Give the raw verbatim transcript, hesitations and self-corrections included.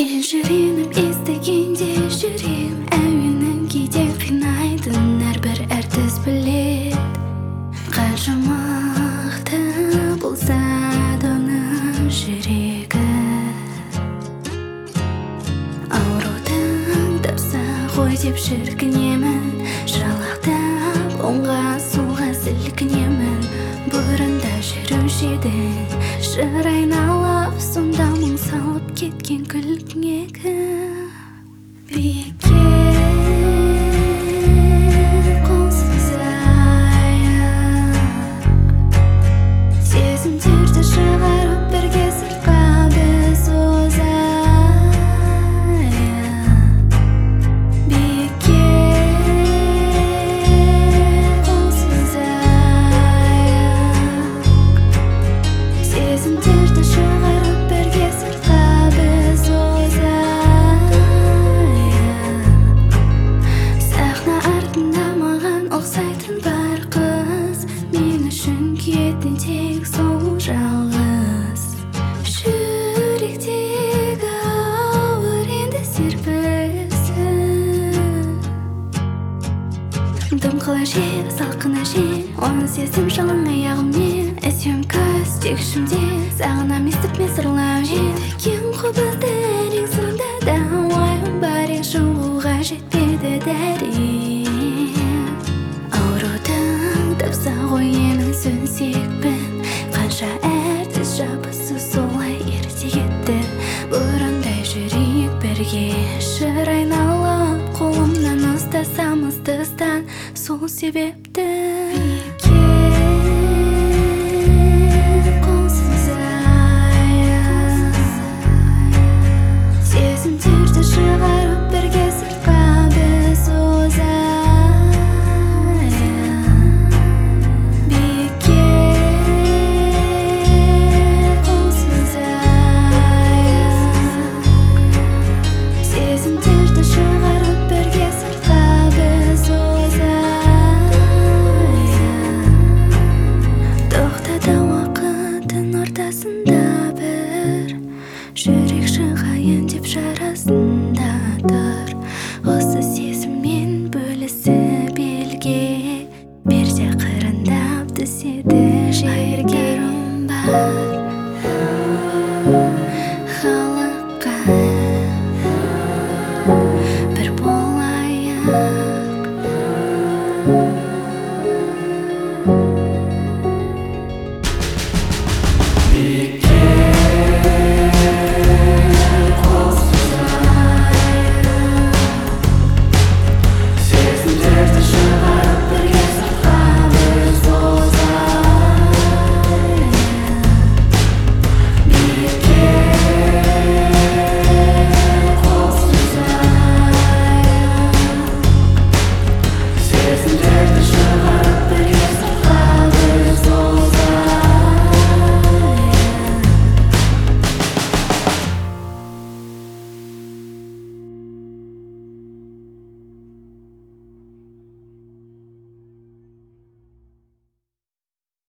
Ежіреніп естігенде жүрем әуенін кейде қинайтын әрбір әртіс білет. Қаншамақты болса да оның жүрегі аурудың тапса ғой деп шіркінемін, жалақтап оңға солға сілкінемін. Бұрында жүруші едің жыр айналып, сонда мұң салып кеткен күлкіңегі. Биікке қолсыз аяқ, сезімдерді шығарып бірге сыртқа біз озайық. Биікке қолсыз аяқ, сезімдерді шығарып бірге сыртқа біз озайық. Сахна артында маған ұқсайтын бар қыз, мен үшін күйетін тек сол жалғыз. Жүректегі ауыр енді серпілсін, дымқылы жел, салқына жел, оны сезім жалын аяғыммен. Әсем көз тек ішімде, сағынам естіп мен сырлап жел. Теккен қобызды әрең сонда да уайым бар ең шығуға жетпеді дәрем. Аурудың тапса ғой емін сөнсекпін, қанша әртіс жабысы солай ерте кетті. Бұрындай жүрейік бірге, жыр айналып қолымнан ұстасамыз тыстан, сол себепті қолсыз аяқ, сезімдерді шығарып бірге сыртқа біз озайық. Биікке қолсыз аяқ, сезімдерді шығарып бірге сыртқа біз озайық. Тоқтады уақыттың ортасында бір жүрек шығайын деп жарасын.